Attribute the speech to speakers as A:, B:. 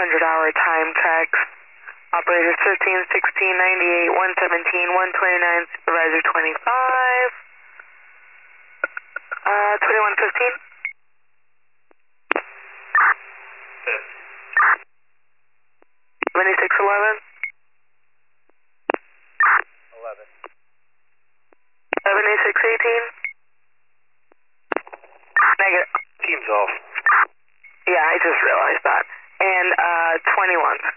A: 100-hour time checks. Operators 15, 16, 98, 117, 129, supervisor 25. 2115. 7611.
B: 11.
A: 7618. Negative.
B: Team's off.
A: Yeah, I just realized that. And 21.